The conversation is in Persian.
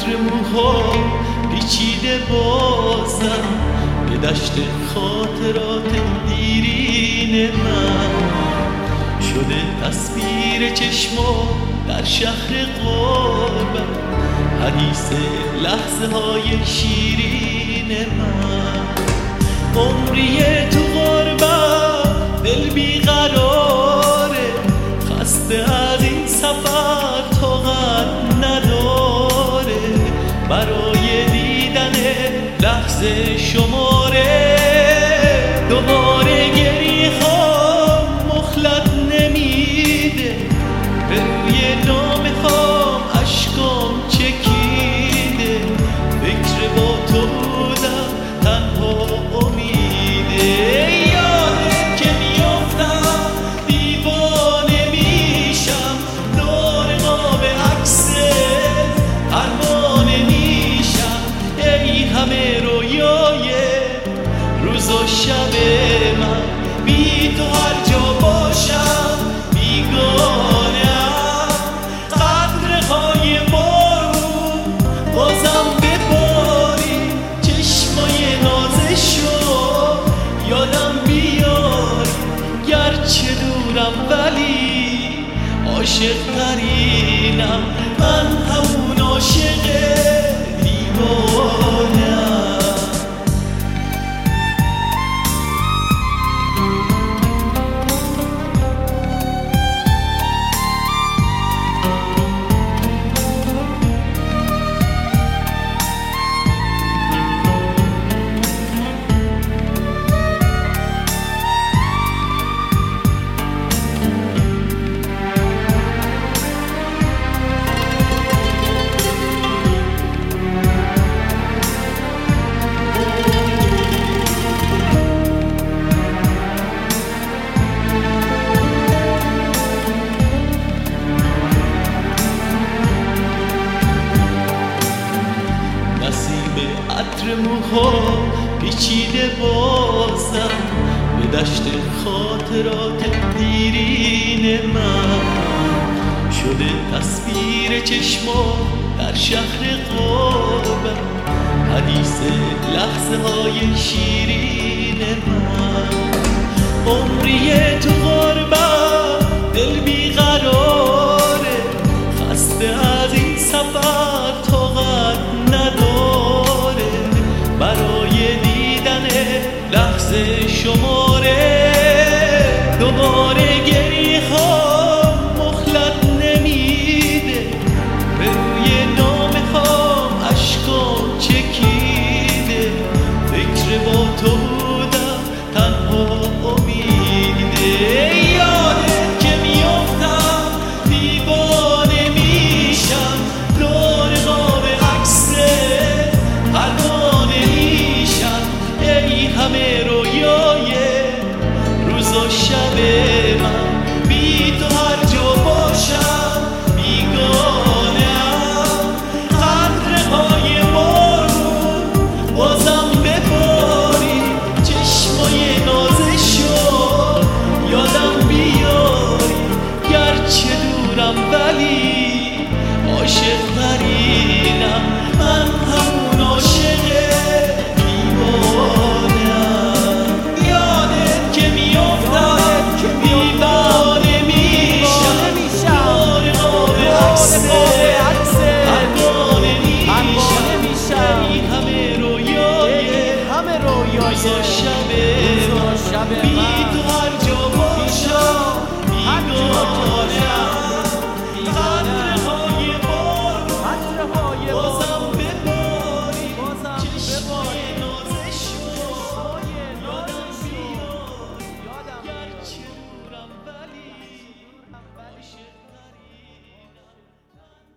عطر موها پیچیده بازم به دشت خاطرات دیرین من شده تصویر چشما در شهر غربت حدیث لحظه های شیرین من عمریه تو غربت دل بیقراره خسته از این سفر طاقت نداره برای دیدن لحظه شماره دوباره گریه خام مخلت نمیده به روی نامه خام اشکام چکیده فکر با تو بودم تنها امیده یاده که میافتم دیوانه میشم دور قاب عکس پروانه میشم ای همه رویای روز و شب من بی تو هر جا باشم بیگانه‌ام قطره‌های بارون بازم بباری چشمای نازشو یادم بیاری گرچه دورم ولی عاشق ترینم من همون عاشق دیوانه‌ام عطر موها پیچیده بازم به دشت خاطرات دیرین من شده تصویر چشما در شهر غربت حدیث لحظه های شیرین من عمریه تو غربت